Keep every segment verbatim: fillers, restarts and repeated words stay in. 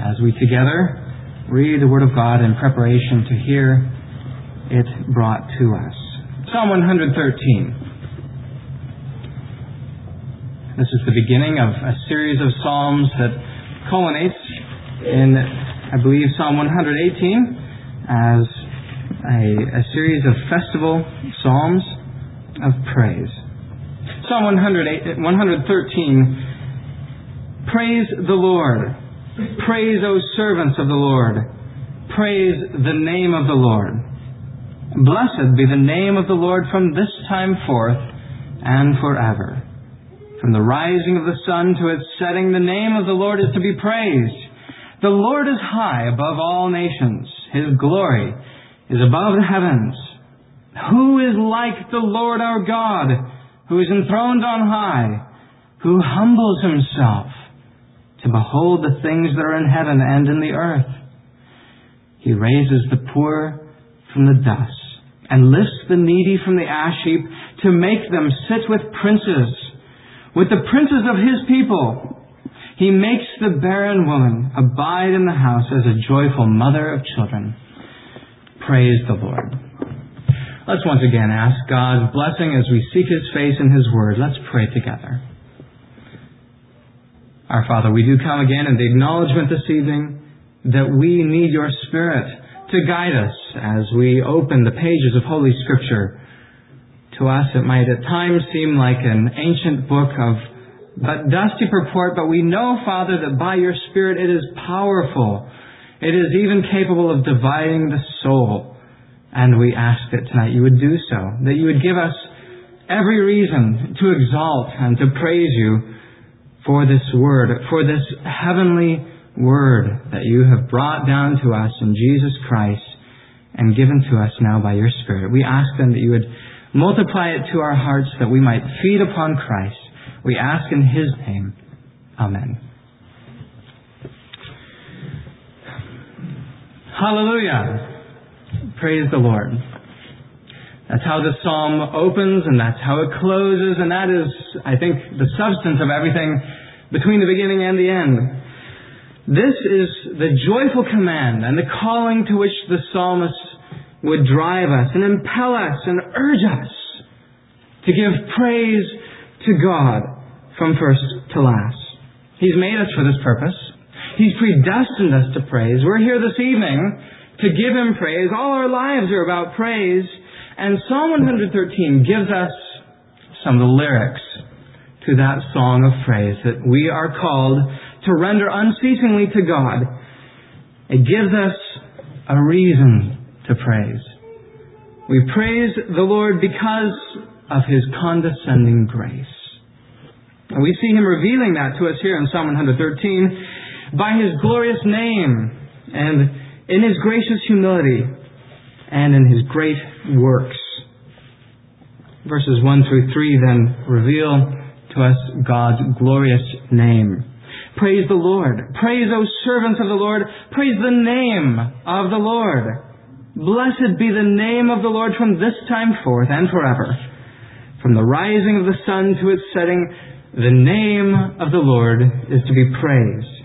as we together read the Word of God in preparation to hear it brought to us. Psalm one thirteen. This is the beginning of a series of psalms that culminates in, I believe, Psalm one eighteen as a, a series of festival psalms of praise. Psalm one thirteen. Praise the Lord. Praise, O servants of the Lord. Praise the name of the Lord. Blessed be the name of the Lord from this time forth and forever. From the rising of the sun to its setting, the name of the Lord is to be praised. The Lord is high above all nations. His glory is above the heavens. Who is like the Lord our God, who is enthroned on high, who humbles himself to behold the things that are in heaven and in the earth? He raises the poor from the dust and lifts the needy from the ash heap to make them sit with princes, with the princes of His people. He makes the barren woman abide in the house as a joyful mother of children. Praise the Lord. Let's once again ask God's blessing as we seek His face in His Word. Let's pray together. Our Father, we do come again in the acknowledgement this evening that we need Your Spirit to guide us as we open the pages of Holy Scripture. To us it might at times seem like an ancient book of but dusty purport, but we know, Father, that by Your Spirit it is powerful. It is even capable of dividing the soul. And we ask that tonight You would do so, that You would give us every reason to exalt and to praise You for this Word, for this heavenly Word that You have brought down to us in Jesus Christ and given to us now by Your Spirit. We ask then that You would multiply it to our hearts that we might feed upon Christ. We ask in His name. Amen. Hallelujah. Praise the Lord. That's how the psalm opens and that's how it closes, and that is, I think, the substance of everything between the beginning and the end. This is the joyful command and the calling to which the psalmist would drive us and impel us and urge us to give praise to God from first to last. He's made us for this purpose. He's predestined us to praise. We're here this evening to give Him praise. All our lives are about praise. And Psalm one thirteen gives us some of the lyrics to that song of praise that we are called to render unceasingly to God. It gives us a reason to praise. We praise the Lord because of His condescending grace. And we see Him revealing that to us here in Psalm one thirteen by His glorious name and in His gracious humility and in His great works. Verses one through three then reveal to us God's glorious name. Praise the Lord. Praise, O servants of the Lord. Praise the name of the Lord. Blessed be the name of the Lord from this time forth and forever. From the rising of the sun to its setting, the name of the Lord is to be praised.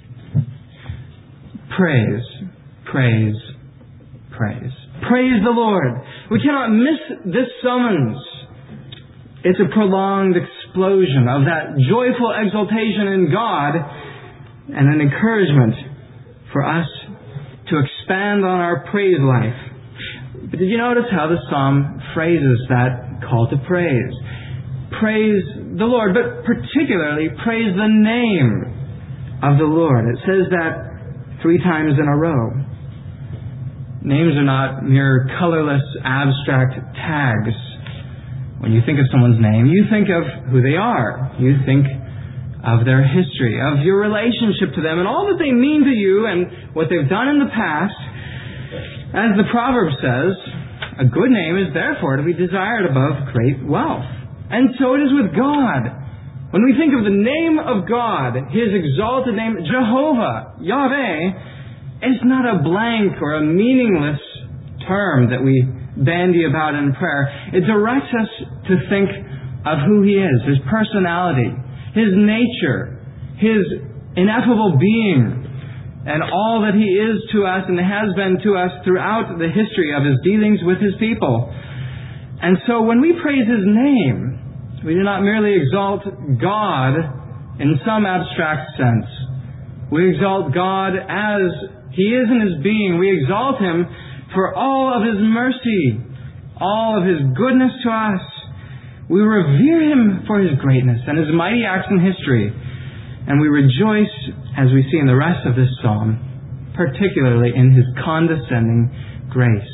Praise, praise, praise. Praise the Lord. We cannot miss this summons. It's a prolonged explosion of that joyful exultation in God and an encouragement for us to expand on our praise life. But did you notice how the psalm phrases that call to praise? Praise the Lord, but particularly praise the name of the Lord. It says that three times in a row. Names are not mere colorless, abstract tags. When you think of someone's name, you think of who they are. You think of their history, of your relationship to them, and all that they mean to you and what they've done in the past. As the proverb says, a good name is therefore to be desired above great wealth. And so it is with God. When we think of the name of God, His exalted name, Jehovah, Yahweh, it's not a blank or a meaningless term that we bandy about in prayer. It directs us to think of who He is, His personality, His nature, His ineffable being, and all that He is to us and has been to us throughout the history of His dealings with His people. And so when we praise His name, we do not merely exalt God in some abstract sense. We exalt God as He is in His being. We exalt Him for all of His mercy, all of His goodness to us. We revere Him for His greatness and His mighty acts in history. And we rejoice, as we see in the rest of this psalm, particularly in His condescending grace.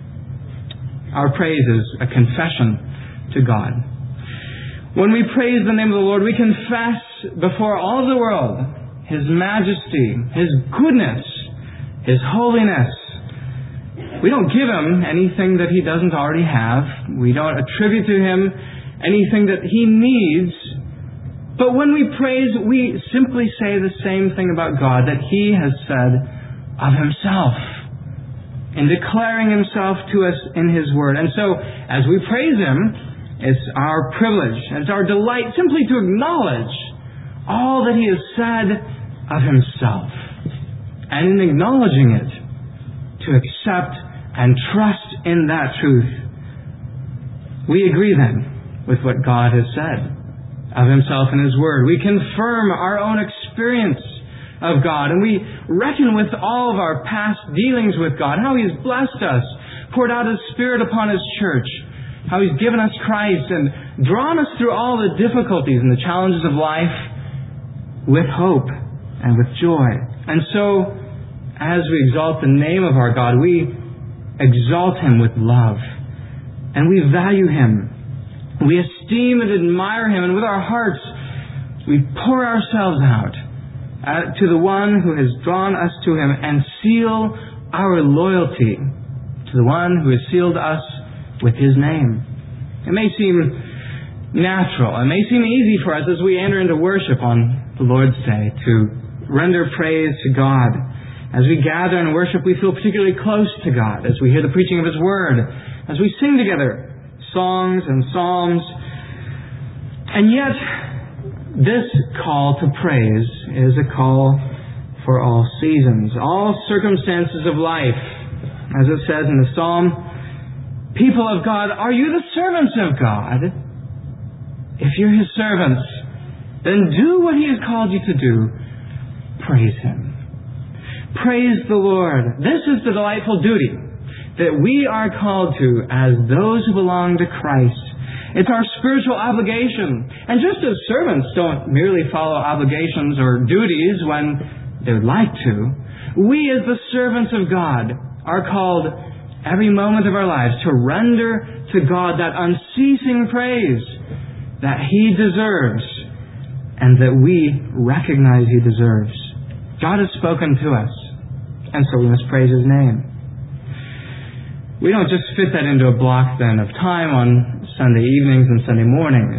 Our praise is a confession to God. When we praise the name of the Lord, we confess before all of the world His majesty, His goodness, His holiness. We don't give Him anything that He doesn't already have. We don't attribute to Him anything that He needs. But when we praise, we simply say the same thing about God that He has said of Himself in declaring Himself to us in His Word. And so, as we praise Him, it's our privilege, it's our delight simply to acknowledge all that He has said of Himself. And in acknowledging it, to accept and trust in that truth. We agree then with what God has said of Himself in His Word. We confirm our own experience of God, and we reckon with all of our past dealings with God, how He has blessed us, poured out His Spirit upon His church, how He's given us Christ and drawn us through all the difficulties and the challenges of life with hope and with joy. And so, as we exalt the name of our God, we exalt Him with love, and we value Him. We esteem and admire Him, and with our hearts we pour ourselves out uh, to the one who has drawn us to Him and seal our loyalty to the one who has sealed us with His name. It may seem natural, it may seem easy for us as we enter into worship on the Lord's Day to render praise to God. As we gather and worship, we feel particularly close to God as we hear the preaching of His Word, as we sing together songs and psalms. And yet, this call to praise is a call for all seasons, all circumstances of life. As it says in the psalm, people of God, are you the servants of God? If you're His servants, then do what He has called you to do. Praise Him. Praise the Lord. This is the delightful duty that we are called to as those who belong to Christ. It's our spiritual obligation. And just as servants don't merely follow obligations or duties when they would like to, we as the servants of God are called every moment of our lives to render to God that unceasing praise that He deserves and that we recognize He deserves. God has spoken to us, and so we must praise His name. We don't just fit that into a block then of time on Sunday evenings and Sunday mornings.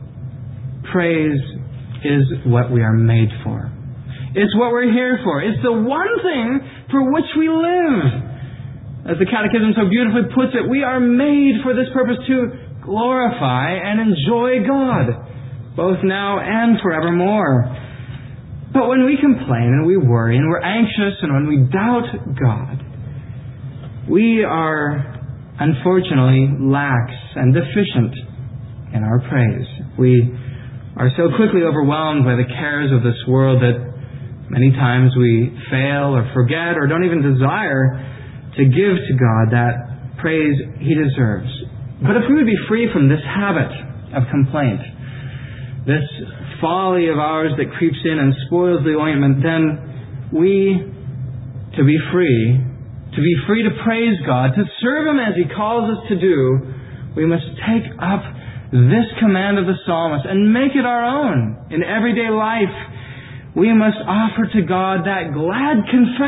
Praise is what we are made for. It's what we're here for. It's the one thing for which we live. As the Catechism so beautifully puts it, we are made for this purpose to glorify and enjoy God, both now and forevermore. But when we complain and we worry and we're anxious and when we doubt God, we are unfortunately lax and deficient in our praise. We are so quickly overwhelmed by the cares of this world that many times we fail or forget or don't even desire to give to God that praise He deserves. But if we would be free from this habit of complaint, this folly of ours that creeps in and spoils the ointment, then we, to be free, to be free to praise God, to serve Him as He calls us to do, we must take up this command of the psalmist and make it our own in everyday life. We must offer to God that glad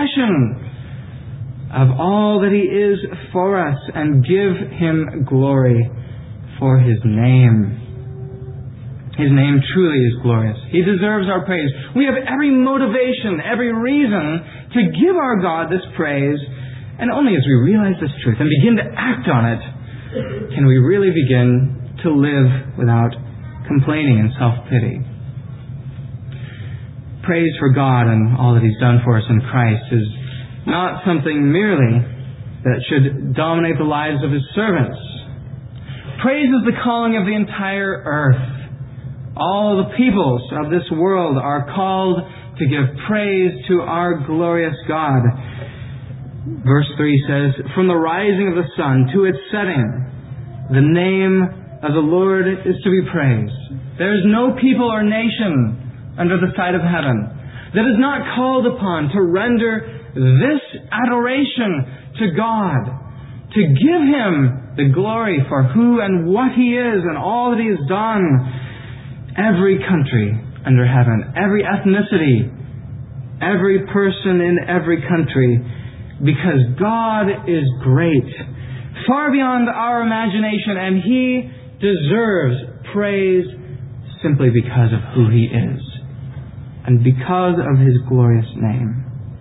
confession of all that He is for us and give Him glory for His name. His name truly is glorious. He deserves our praise. We have every motivation, every reason to give our God this praise. And only as we realize this truth and begin to act on it, can we really begin to live without complaining and self-pity. praise for God and all that He's done for us in Christ is not something merely that should dominate the lives of His servants. Praise is the calling of the entire earth. All the peoples of this world are called to give praise to our glorious God. Verse three says, "From the rising of the sun to its setting, the name of the Lord is to be praised." There is no people or nation under the sight of heaven that is not called upon to render this adoration to God, to give Him the glory for who and what He is and all that He has done. Every country under heaven, every ethnicity, every person in every country, because God is great, far beyond our imagination, and He deserves praise simply because of who He is and because of His glorious name.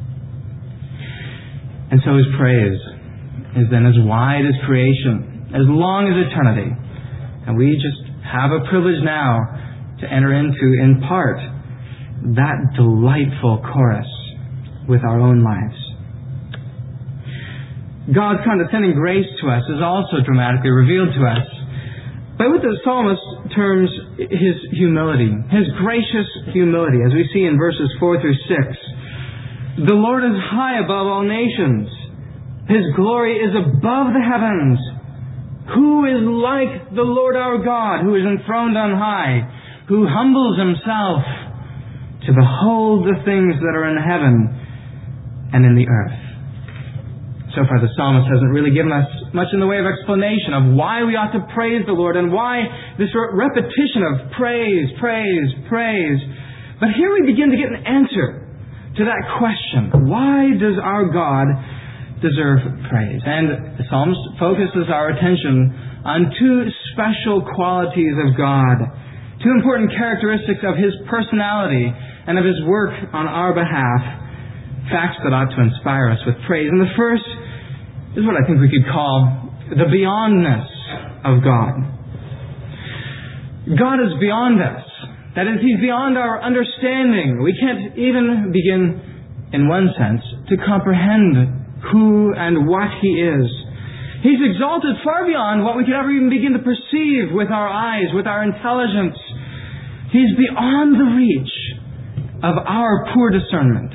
And so His praise is then as wide as creation, as long as eternity. And we just have a privilege now to enter into, in part, that delightful chorus with our own lives. God's condescending grace to us is also dramatically revealed to us by what the psalmist terms His humility, His gracious humility, as we see in verses four through six. "The Lord is high above all nations. His glory is above the heavens. Who is like the Lord our God, who is enthroned on high, who humbles Himself to behold the things that are in heaven and in the earth." So far the psalmist hasn't really given us much in the way of explanation of why we ought to praise the Lord and why this repetition of praise, praise, praise. But here we begin to get an answer to that question. Why does our God deserve praise? And the psalmist focuses our attention on two special qualities of God, two important characteristics of His personality and of His work on our behalf, facts that ought to inspire us with praise. And the first is what I think we could call the beyondness of God. God is beyond us. That is, He's beyond our understanding. We can't even begin, in one sense, to comprehend who and what He is. He's exalted far beyond what we could ever even begin to perceive with our eyes, with our intelligence. He's beyond the reach of our poor discernment.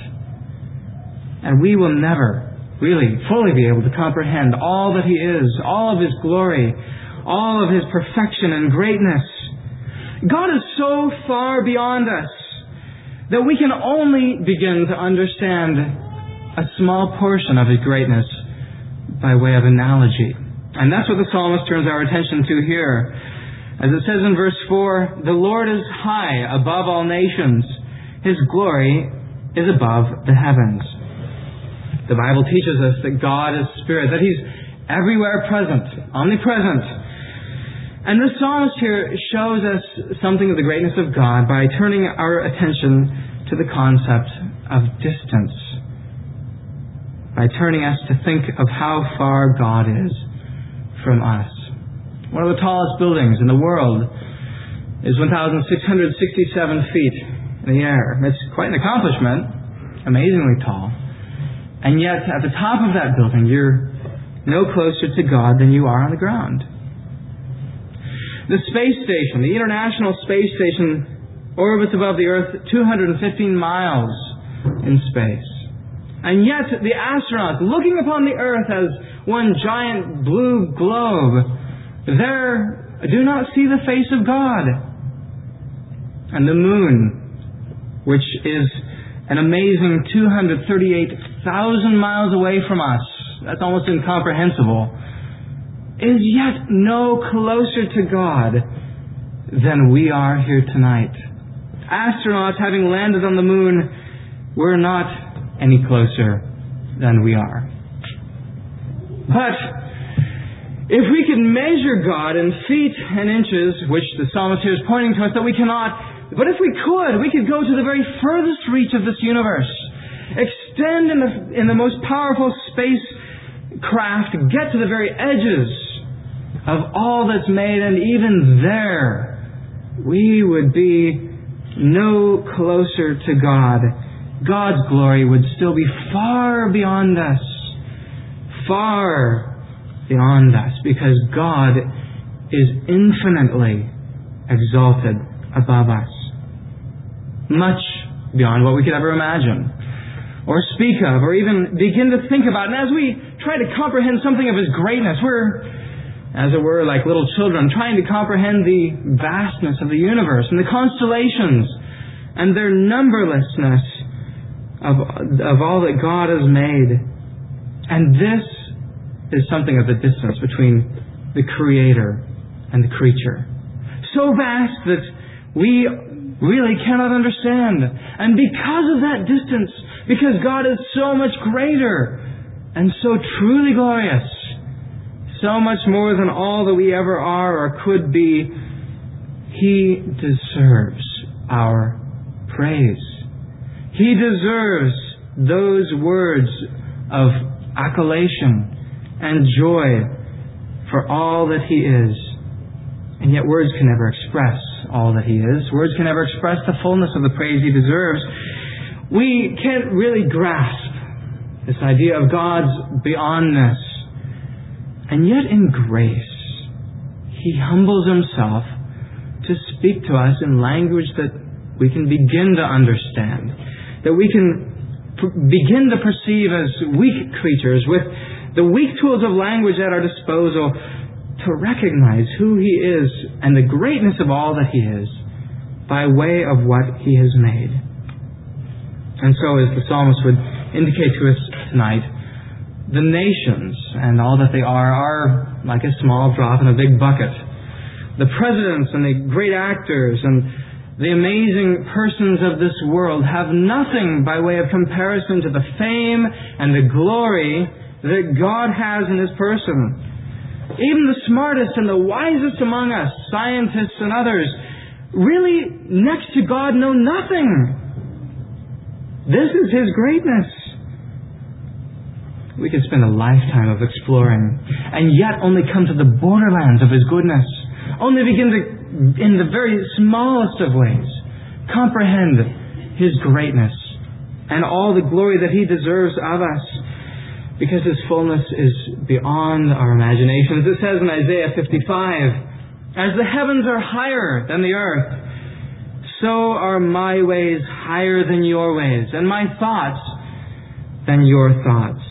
And we will never really fully be able to comprehend all that He is, all of His glory, all of His perfection and greatness. God is so far beyond us that we can only begin to understand a small portion of His greatness by way of analogy. And that's what the psalmist turns our attention to here. As it says in verse four, "The Lord is high above all nations. His glory is above the heavens." The Bible teaches us that God is Spirit, that He's everywhere present, omnipresent. And the psalmist here shows us something of the greatness of God by turning our attention to the concept of distance, by turning us to think of how far God is from us. One of the tallest buildings in the world is one thousand six hundred sixty-seven feet in the air. It's quite an accomplishment, amazingly tall. And yet, at the top of that building, you're no closer to God than you are on the ground. The space station, the International Space Station, orbits above the Earth two hundred fifteen miles in space. And yet, the astronauts, looking upon the Earth as one giant blue globe, there do not see the face of God. And the moon, which is an amazing two hundred thirty-eight thousand miles away from us, that's almost incomprehensible, is yet no closer to God than we are here tonight. Astronauts, having landed on the moon, were not any closer than we are. But if we could measure God in feet and inches, which the psalmist here is pointing to us that we cannot, but if we could, we could go to the very furthest reach of this universe, extend in the, in the most powerful spacecraft, get to the very edges of all that's made, and even there we would be no closer to God, God's glory would still be far beyond us. Far beyond us, because God is infinitely exalted above us. Much beyond what we could ever imagine, or speak of, or even begin to think about. And as we try to comprehend something of His greatness, we're, as it were, like little children, trying to comprehend the vastness of the universe and the constellations and their numberlessness of, of all that God has made. And this is something of the distance between the Creator and the creature. So vast that we really cannot understand. And because of that distance, because God is so much greater and so truly glorious, so much more than all that we ever are or could be, He deserves our praise. He deserves those words of accolation and joy for all that He is. And yet words can never express all that He is. Words can never express the fullness of the praise He deserves. We can't really grasp this idea of God's beyondness. And yet in grace, He humbles Himself to speak to us in language that we can begin to understand, that we can p- begin to perceive as weak creatures with the weak tools of language at our disposal, to recognize who He is and the greatness of all that He is by way of what He has made. And so, as the psalmist would indicate to us tonight, the nations and all that they are are like a small drop in a big bucket. The presidents and the great actors and the amazing persons of this world have nothing by way of comparison to the fame and the glory that God has in His person. Even the smartest and the wisest among us, scientists and others, really, next to God, know nothing. This is His greatness. We could spend a lifetime of exploring, and yet only come to the borderlands of His goodness. Only begin to, in the very smallest of ways, comprehend His greatness and all the glory that He deserves of us. Because His fullness is beyond our imaginations. It says in Isaiah fifty-five, "As the heavens are higher than the earth, so are my ways higher than your ways, and my thoughts than your thoughts."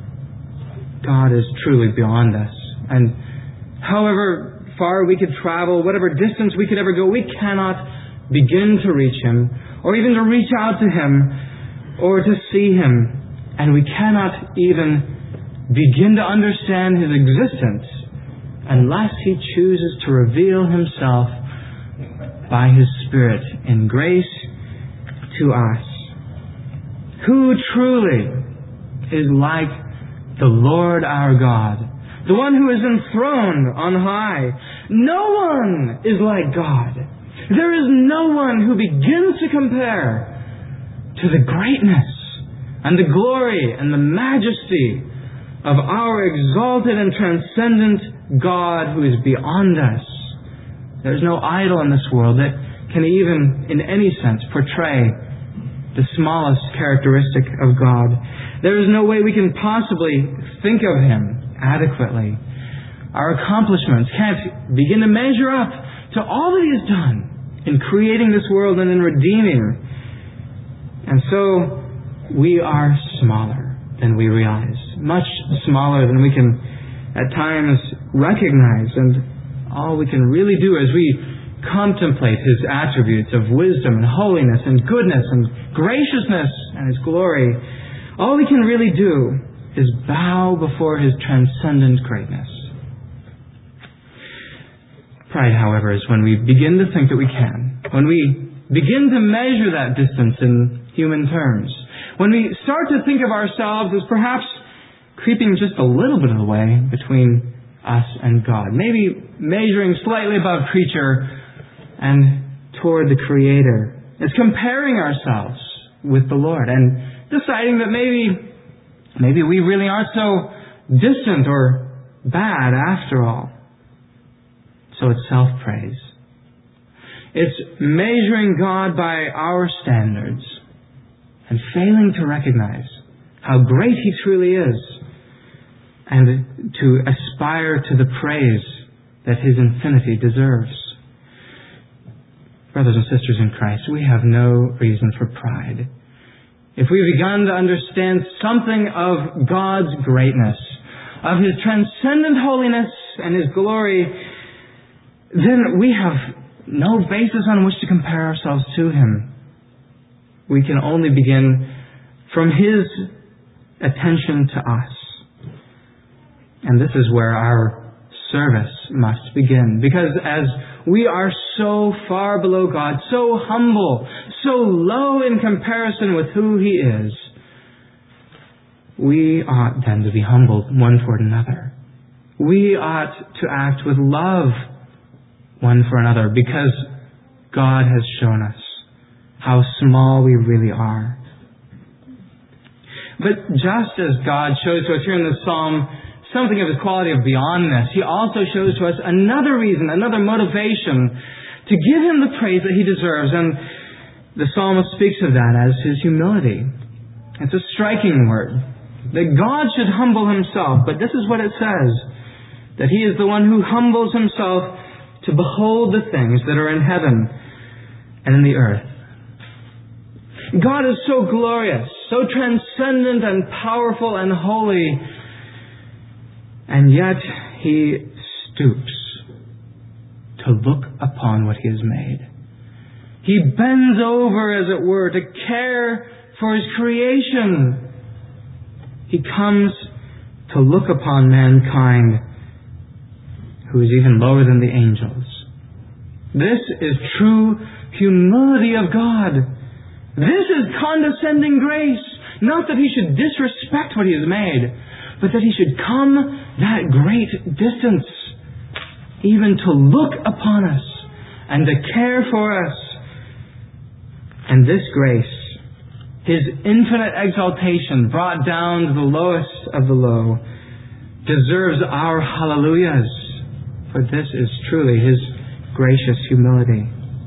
God is truly beyond us. And however far we could travel, whatever distance we could ever go, we cannot begin to reach Him, or even to reach out to Him, or to see Him. And we cannot even begin to understand His existence unless He chooses to reveal Himself by His Spirit in grace to us. Who truly is like the Lord our God, the one who is enthroned on high? No one is like God. There is no one who begins to compare to the greatness and the glory and the majesty of our exalted and transcendent God who is beyond us. There's no idol in this world that can even, in any sense, portray the smallest characteristic of God. There is no way we can possibly think of Him adequately. Our accomplishments can't begin to measure up to all that He has done in creating this world and in redeeming. And so, we are smaller than we realize, much smaller than we can at times recognize. And all we can really do as we contemplate His attributes of wisdom and holiness and goodness and graciousness and His glory, all we can really do is bow before His transcendent greatness. Pride, however, is when we begin to think that we can, when we begin to measure that distance in human terms, when we start to think of ourselves as perhaps creeping just a little bit of the way between us and God, maybe measuring slightly above creature and toward the Creator, it's comparing ourselves with the Lord and deciding that maybe, maybe we really aren't so distant or bad after all. So it's self-praise. It's measuring God by our standards and failing to recognize how great He truly is, and to aspire to the praise that His infinity deserves. Brothers and sisters in Christ, we have no reason for pride. If we've begun to understand something of God's greatness, of His transcendent holiness and His glory, then we have no basis on which to compare ourselves to Him. We can only begin from His attention to us. And this is where our service must begin. Because as we are so far below God, so humble, so low in comparison with who He is, we ought then to be humbled one toward another. We ought to act with love one for another, because God has shown us how small we really are. But just as God shows to us here in this psalm something of His quality of beyondness, He also shows to us another reason, another motivation to give Him the praise that He deserves. And the psalmist speaks of that as His humility. It's a striking word, that God should humble Himself. But this is what it says, that He is the one who humbles Himself to behold the things that are in heaven and in the earth. God is so glorious, so transcendent and powerful and holy, and yet He stoops to look upon what He has made. He bends over, as it were, to care for His creation. He comes to look upon mankind, who is even lower than the angels. This is true humility of God. This is condescending grace. Not that He should disrespect what He has made, but that He should come that great distance, even to look upon us and to care for us. And this grace, His infinite exaltation brought down to the lowest of the low, deserves our hallelujahs, for this is truly His gracious humility.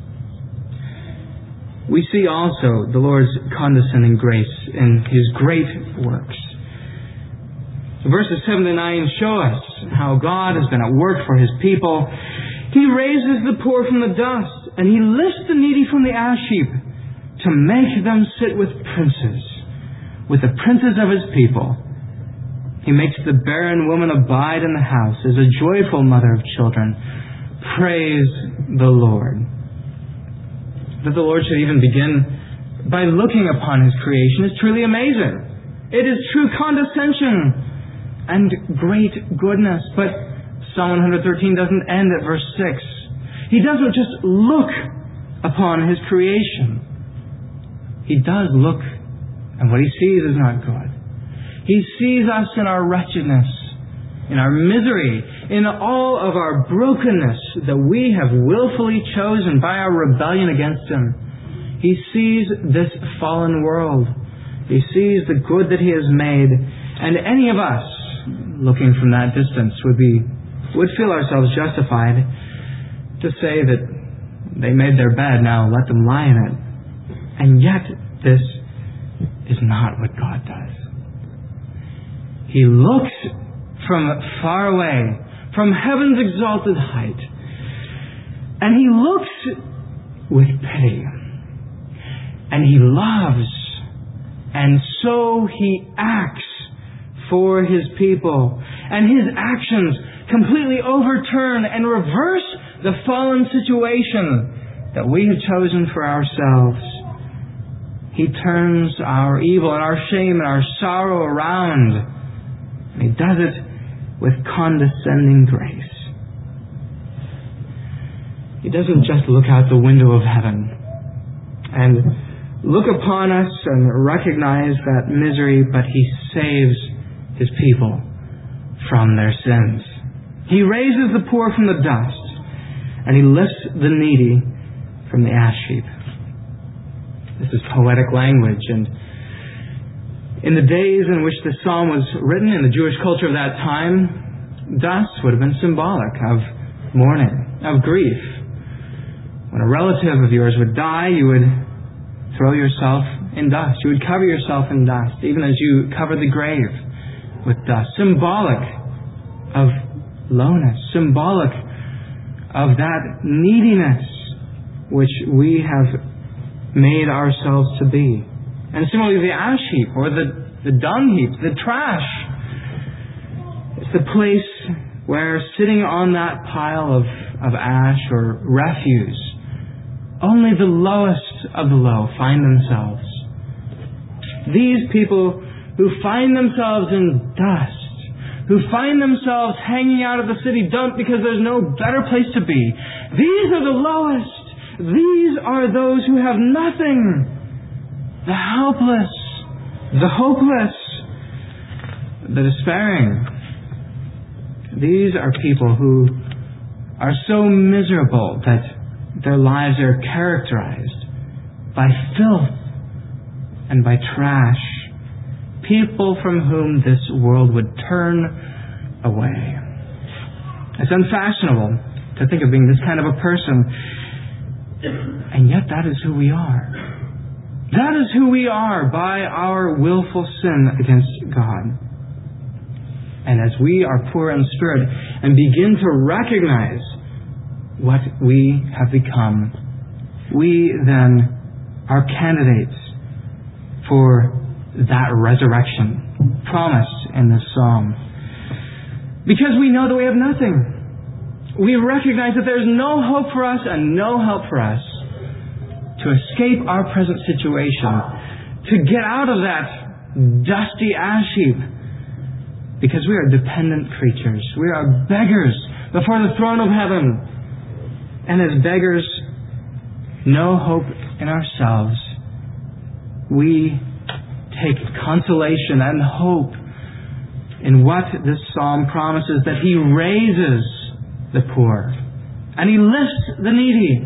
We see also the Lord's condescending grace in His great works. Verses seven to nine show us how God has been at work for His people. He raises the poor from the dust, and He lifts the needy from the ash heap to make them sit with princes, with the princes of His people. He makes the barren woman abide in the house as a joyful mother of children. Praise the Lord. That the Lord should even begin by looking upon His creation is truly amazing. It is true condescension and great goodness. But Psalm one thirteen doesn't end at verse six. He doesn't just look upon His creation. He does look, and what He sees is not good. He sees us in our wretchedness, in our misery, in all of our brokenness that we have willfully chosen by our rebellion against Him. He sees this fallen world. He sees the good that He has made. And any of us, looking from that distance, would be would feel ourselves justified to say that they made their bed, now let them lie in it. And yet, this is not what God does. He looks from far away, from heaven's exalted height, and He looks with pity. And He loves, and so He acts for His people. And His actions completely overturn and reverse the fallen situation that we have chosen for ourselves. He turns our evil and our shame and our sorrow around. And He does it with condescending grace. He doesn't just look out the window of heaven and look upon us and recognize that misery, but He saves His people from their sins. He raises the poor from the dust, and He lifts the needy from the ash heap. This is poetic language, and in the days in which the psalm was written, in the Jewish culture of that time, dust would have been symbolic of mourning, of grief. When a relative of yours would die, you would throw yourself in dust. You would cover yourself in dust, even as you cover the grave with dust. Symbolic of lowness. Symbolic of that neediness which we have made ourselves to be. And similarly, the ash heap or the, the dung heap, the trash. It's the place where sitting on that pile of, of ash or refuse, only the lowest of the low find themselves. These people who find themselves in dust, who find themselves hanging out of the city dump because there's no better place to be. These are the lowest. These are those who have nothing. The helpless, the hopeless, the despairing. These are people who are so miserable that their lives are characterized by filth and by trash. People from whom this world would turn away. It's unfashionable to think of being this kind of a person, and yet that is who we are. That is who we are by our willful sin against God. And as we are poor in spirit and begin to recognize what we have become, we then are candidates for that resurrection promised in this psalm. Because we know that we have nothing. We recognize that there's no hope for us and no help for us to escape our present situation, to get out of that dusty ash heap, because we are dependent creatures. We are beggars before the throne of heaven. And as beggars, no hope in ourselves, we take consolation and hope in what this psalm promises, that He raises the poor and He lifts the needy.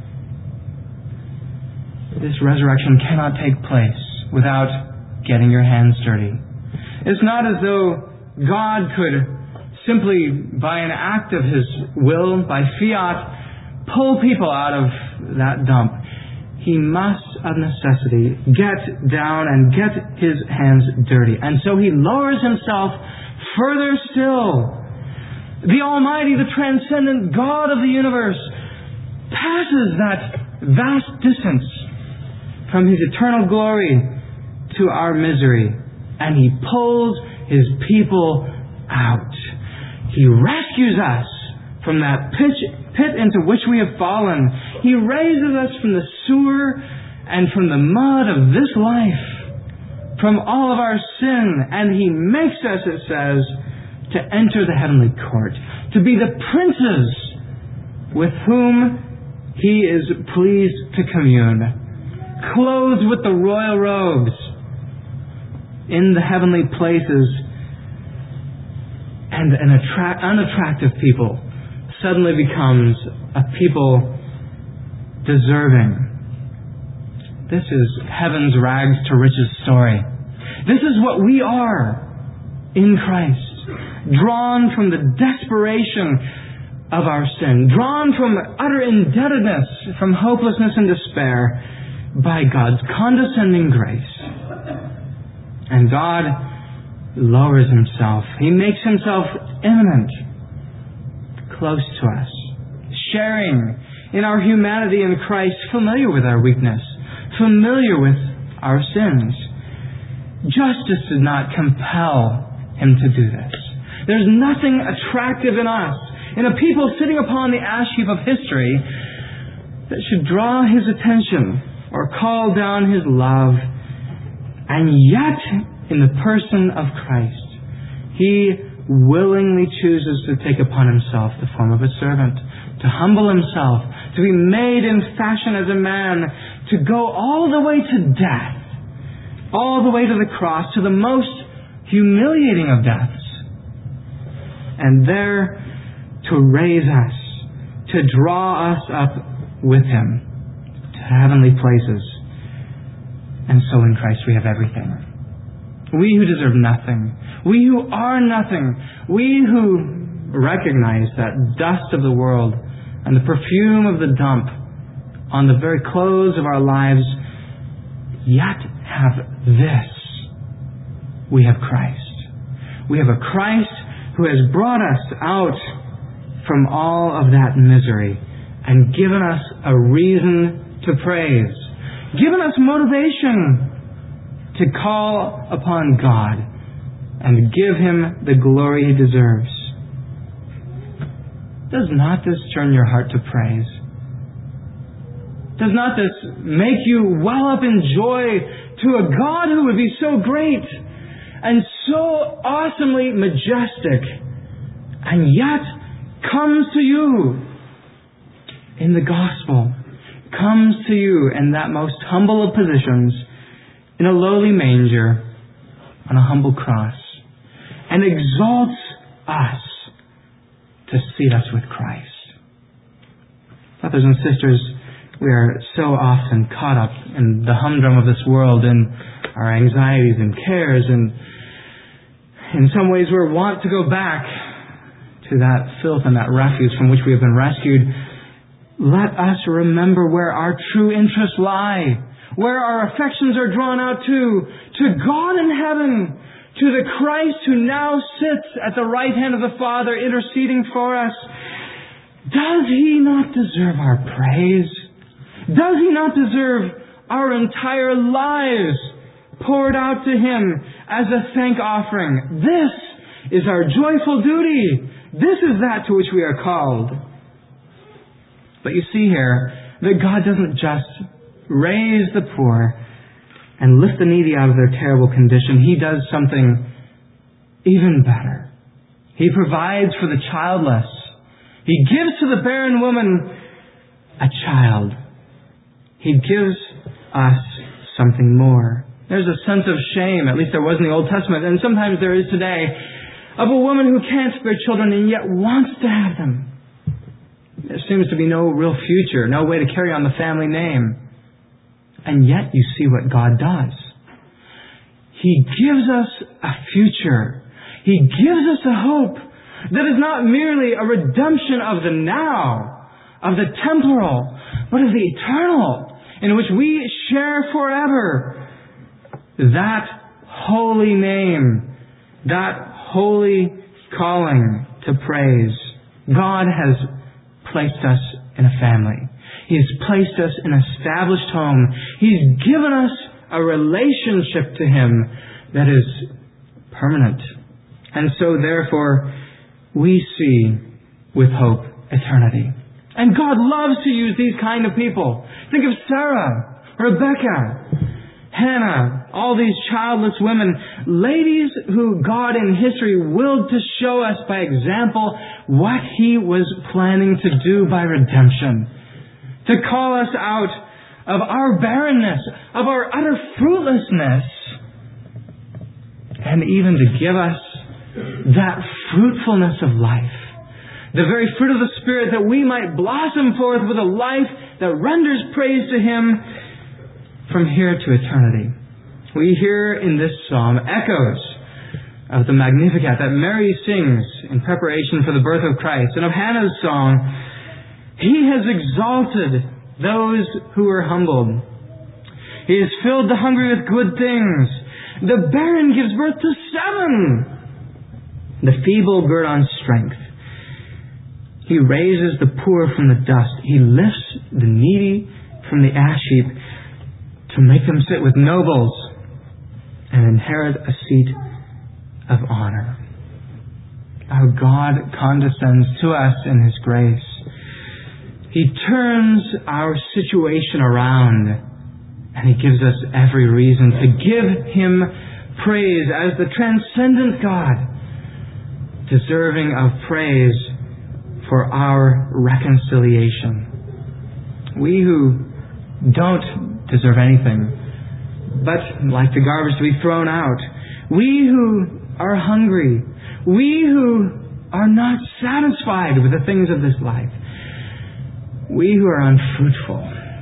This resurrection cannot take place without getting your hands dirty. It's not as though God could simply, by an act of His will, by fiat, pull people out of that dump. He must, of necessity, get down and get His hands dirty. And so He lowers Himself further still. The Almighty, the transcendent God of the universe, passes that vast distance from His eternal glory to our misery. And He pulls His people out. He rescues us from that pitch, pit into which we have fallen. He raises us from the sewer and from the mud of this life, from all of our sin, and He makes us, it says, to enter the heavenly court, to be the princes with whom He is pleased to commune, clothed with the royal robes in the heavenly places. And an attra- unattractive people suddenly becomes a people deserving. This is heaven's rags to riches story. This is what we are in Christ, drawn from the desperation of our sin, drawn from utter indebtedness, from hopelessness and despair, by God's condescending grace. And God lowers Himself. He makes Himself immanent, close to us, sharing in our humanity in Christ, familiar with our weakness, familiar with our sins. Justice did not compel Him to do this. There's nothing attractive in us, in a people sitting upon the ash heap of history, that should draw His attention or call down His love. And yet, in the person of Christ, He willingly chooses to take upon Himself the form of a servant, to humble Himself, to be made in fashion as a man, to go all the way to death, all the way to the cross, to the most humiliating of deaths, and there to raise us, to draw us up with Him to heavenly places. And so in Christ we have everything. We who deserve nothing, we who are nothing, we who recognize that dust of the world and the perfume of the dump on the very close of our lives, yet have this. We have Christ. We have a Christ who has brought us out from all of that misery and given us a reason to praise, given us motivation to call upon God and give Him the glory He deserves. Does not this turn your heart to praise? Does not this make you well up in joy to a God who would be so great and so awesomely majestic, and yet comes to you in the gospel, comes to you in that most humble of positions, in a lowly manger, on a humble cross, and exalts us to seat us with Christ. Brothers and sisters, we are so often caught up in the humdrum of this world and our anxieties and cares, and in some ways we're wont to go back to that filth and that refuse from which we have been rescued. Let us remember where our true interests lie, where our affections are drawn out to, to God in heaven, to the Christ who now sits at the right hand of the Father interceding for us. Does He not deserve our praise? Does He not deserve our entire lives poured out to Him as a thank offering? This is our joyful duty. This is that to which we are called. But you see here that God doesn't just raise the poor and lift the needy out of their terrible condition. He does something even better. He provides for the childless. He gives to the barren woman a child. He gives us something more. There's a sense of shame, at least there was in the Old Testament, and sometimes there is today, of a woman who can't bear children and yet wants to have them. There seems to be no real future, no way to carry on the family name. And yet you see what God does. He gives us a future. He gives us a hope that is not merely a redemption of the now, of the temporal, but of the eternal, in which we share forever that holy name, that holy calling to praise. God has placed us in a family. He's placed us in an established home. He's given us a relationship to Him that is permanent. And so therefore, we see with hope eternity. And God loves to use these kind of people. Think of Sarah, Rebecca, Hannah, all these childless women, ladies who God in history willed to show us by example what He was planning to do by redemption. To call us out of our barrenness, of our utter fruitlessness, and even to give us that fruitfulness of life, the very fruit of the Spirit, that we might blossom forth with a life that renders praise to Him from here to eternity. We hear in this psalm echoes of the Magnificat that Mary sings in preparation for the birth of Christ, and of Hannah's song, He has exalted those who are humbled. He has filled the hungry with good things. The barren gives birth to seven. The feeble gird on strength. He raises the poor from the dust. He lifts the needy from the ash heap to make them sit with nobles and inherit a seat of honor. Our God condescends to us in His grace. He turns our situation around, and He gives us every reason to give Him praise as the transcendent God, deserving of praise for our reconciliation. We who don't deserve anything, but like the garbage to be thrown out, we who are hungry, we who are not satisfied with the things of this life, we who are unfruitful,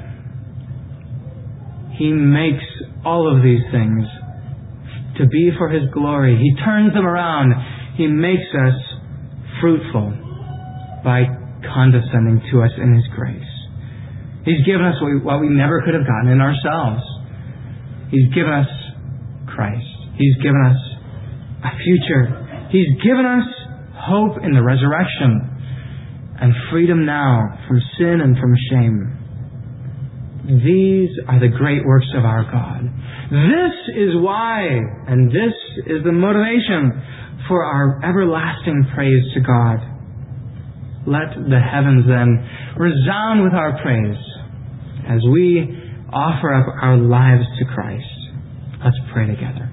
He makes all of these things to be for His glory. He turns them around. He makes us fruitful by condescending to us in His grace. He's given us what we, what we never could have gotten in ourselves. He's given us Christ. He's given us a future. He's given us hope in the resurrection and freedom now from sin and from shame. These are the great works of our God. This is why, and this is the motivation for our everlasting praise to God. Let the heavens then resound with our praise as we offer up our lives to Christ. Let's pray together.